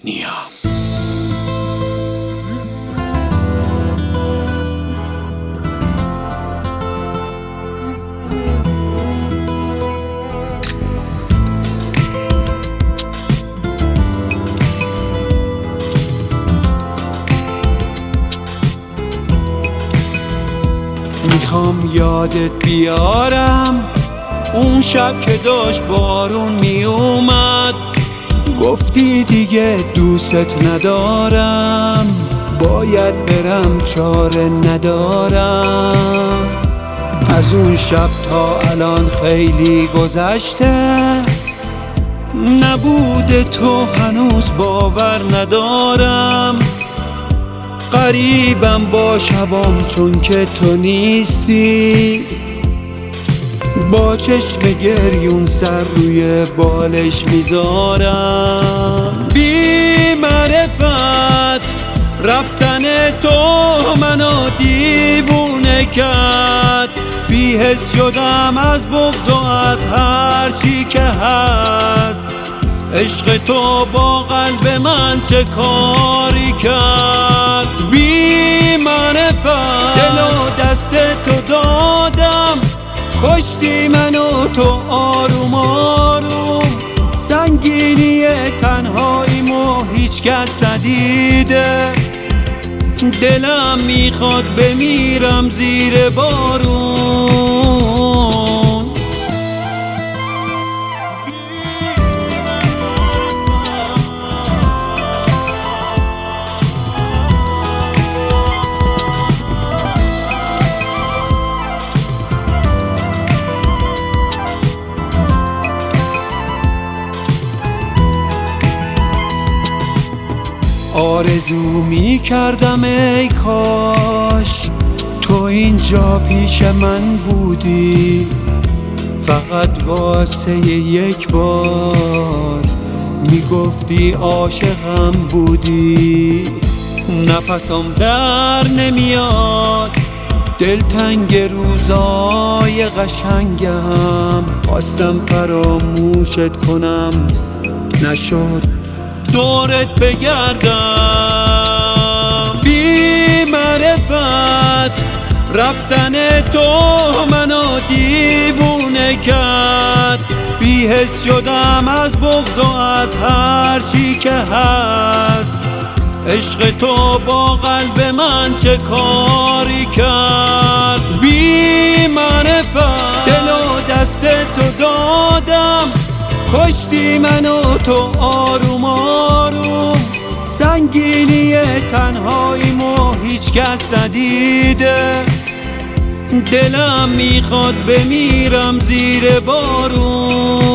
نیام. میخوام یادت بیارم اون شب که داشت بارون میومد، گفتی دیگه دوست ندارم، باید برم چاره ندارم. از اون شب تا الان خیلی گذشته، نبوده تو هنوز باور ندارم. غریبم با شبام چون که تو نیستی، با چشم گریون سر روی بالش میذارم. بی معرفت رفتن تو منو دیوونه کرد، بی حس شدم از بغض و از هر چی که هست. عشق تو با قلب من چه کاری کرد؟ بی معرفت دل و دست تو دادم، کشتی منو تو آروم آروم. سنگینی تنهاییمو هیچ کس ندیده، دلم میخواد بمیرم زیر بارون. آرزو می کردم ای کاش تو اینجا پیش من بودی، فقط واسه یک بار می گفتی عاشقم بودی. نفسم در نمیاد، دلتنگ روزای قشنگم، خواستم فراموشت کنم نشد دورت بگردم. بی معرفت رفتن تو منو دیوونه کرد، بی حس شدم از بغض و از هر چی که هست. عشق تو با قلب من چه کاری کرد؟ بی معرفت دل و دست تو دادم، کشتی منو تو آروم آروم. سنگینی تنهاییمو هیچ کس ندیده، دلم میخواد بمیرم زیر بارون.